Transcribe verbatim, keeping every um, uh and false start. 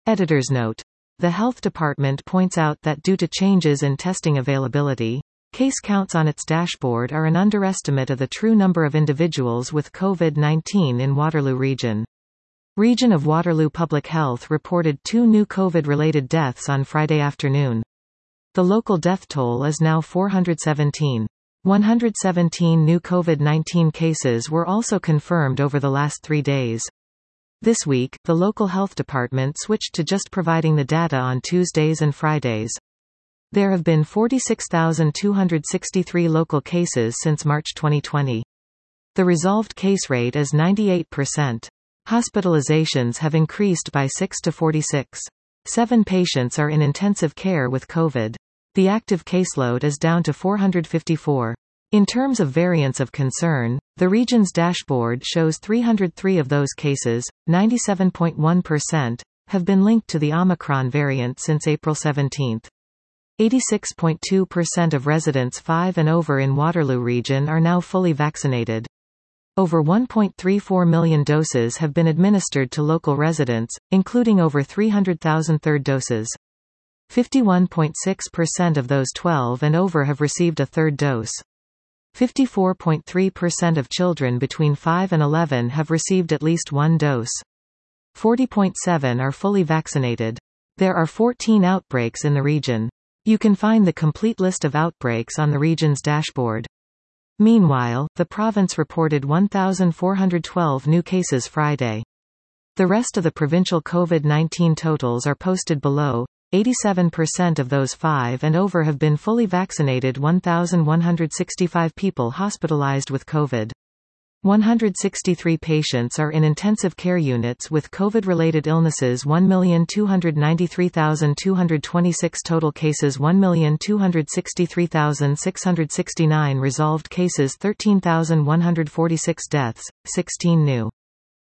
Editor's note. The Health Department points out that due to changes in testing availability, case counts on its dashboard are an underestimate of the true number of individuals with COVID nineteen in Waterloo Region. Region of Waterloo Public Health reported two new COVID-related deaths on Friday afternoon. The local death toll is now four hundred seventeen. one hundred seventeen new COVID nineteen cases were also confirmed over the last three days. This week, the local health department switched to just providing the data on Tuesdays and Fridays. There have been forty-six thousand two hundred sixty-three local cases since March twenty twenty. The resolved case rate is ninety-eight percent. Hospitalizations have increased by six to forty-six. Seven patients are in intensive care with COVID. The active caseload is down to four hundred fifty-four. In terms of variants of concern, the region's dashboard shows three hundred three of those cases, ninety-seven point one percent, have been linked to the Omicron variant since April seventeenth. eighty-six point two percent of residents five and over in Waterloo Region are now fully vaccinated. Over one point three four million doses have been administered to local residents, including over three hundred thousand third doses. fifty-one point six percent of those twelve and over have received a third dose. fifty-four point three percent of children between five and eleven have received at least one dose. forty point seven percent are fully vaccinated. There are fourteen outbreaks in the region. You can find the complete list of outbreaks on the region's dashboard. Meanwhile, the province reported one thousand four hundred twelve new cases Friday. The rest of the provincial COVID nineteen totals are posted below. eighty-seven percent of those five and over have been fully vaccinated. one thousand one hundred sixty-five people hospitalized with COVID. one hundred sixty-three patients are in intensive care units with COVID-related illnesses. one million two hundred ninety-three thousand two hundred twenty-six total cases. one million two hundred sixty-three thousand six hundred sixty-nine resolved cases. thirteen thousand one hundred forty-six deaths, sixteen new.